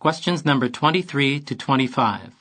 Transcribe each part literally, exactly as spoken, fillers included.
Questions number twenty-three to twenty-five.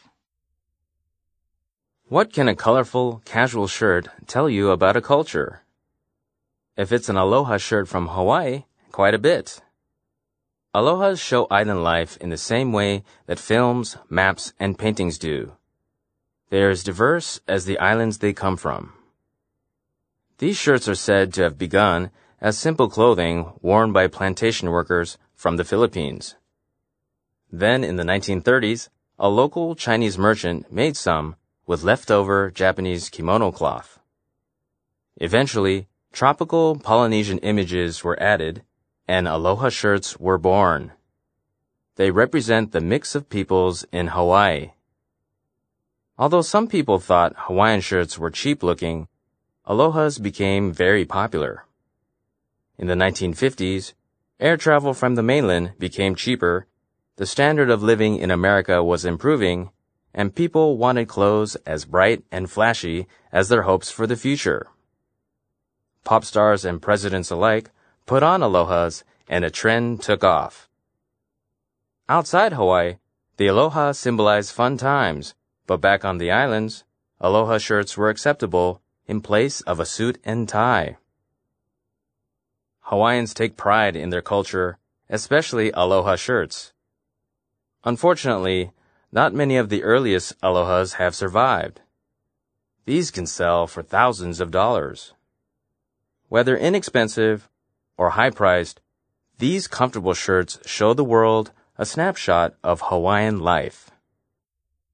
What can a colorful, casual shirt tell you about a culture? If it's an aloha shirt from Hawaii, quite a bit. Alohas show island life in the same way that films, maps, and paintings do. They are as diverse as the islands they come from. These shirts are said to have begun as simple clothing worn by plantation workers from the Philippines. Then in the nineteen thirties, a local Chinese merchant made some with leftover Japanese kimono cloth. Eventually, tropical Polynesian images were added, and aloha shirts were born. They represent the mix of peoples in Hawaii. Although some people thought Hawaiian shirts were cheap-looking, alohas became very popular. In the nineteen fifties, air travel from the mainland became cheaper, the standard of living in America was improving, and people wanted clothes as bright and flashy as their hopes for the future. Pop stars and presidents alike put on alohas, and a trend took off. Outside Hawaii, the aloha symbolized fun times, but back on the islands, aloha shirts were acceptable in place of a suit and tie. Hawaiians take pride in their culture, especially aloha shirts. Unfortunately, not many of the earliest alohas have survived. These can sell for thousands of dollars. Whether inexpensive or high-priced, these comfortable shirts show the world a snapshot of Hawaiian life.